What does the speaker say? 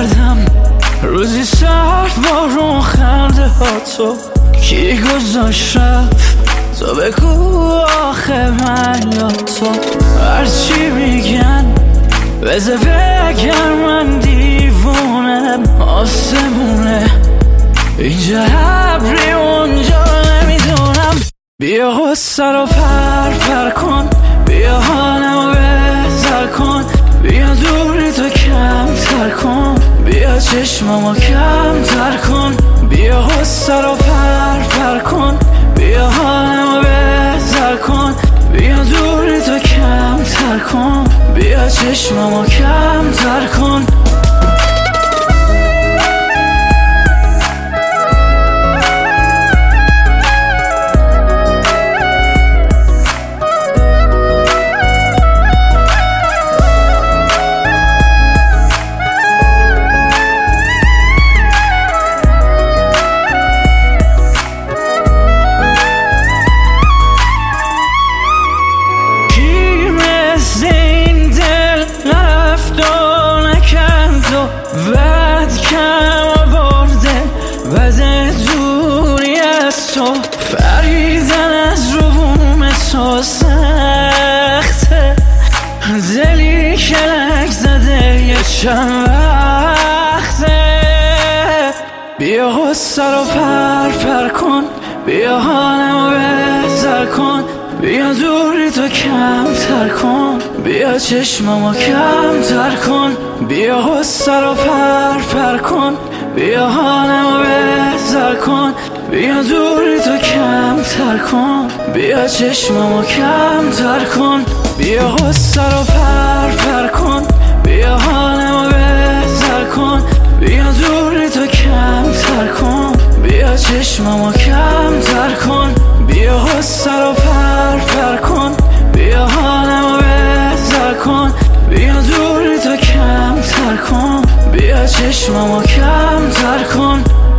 کردم روزی سرد بارون خنده ها تو کی گذاشت رفت تو بگو آخه من یا تو هرچی میگن بذار بگم من دیوونم آسمونه اینجا ابری اونجا نمیدونم بیا غصه رو پر کن بیا حالمو بهتر کن بیا دوری تو کمتر کن بیا چشممو کمتر کن بیا غصه رو پر کن بیا حالمو بهتر کن بیا دوری تو کمتر کن بیا چشممو کمتر کن بعد کم آورده بعد دوری از تو فریدن از روم تو سخته دلی کلک زده یه چند وقته بیا غصه رو پر کن بیا حالمو بهتر کن بیا دوری تو کمتر کن بیا چشممو کمتر کن بیا غصه رو پر کن بیا حالمو بهتر کن بیا دوری تو کمتر کن بیا چشممو کمتر کن بیا غصه رو پر کن بیا حالمو بهتر کن بیا دوری تو کمتر کن بیا چشممو کمتر کن بیا غصه رو پر کن بیا حالمو بهتر کن بیا دوری تو کمتر کن بیا چشممو کمتر کن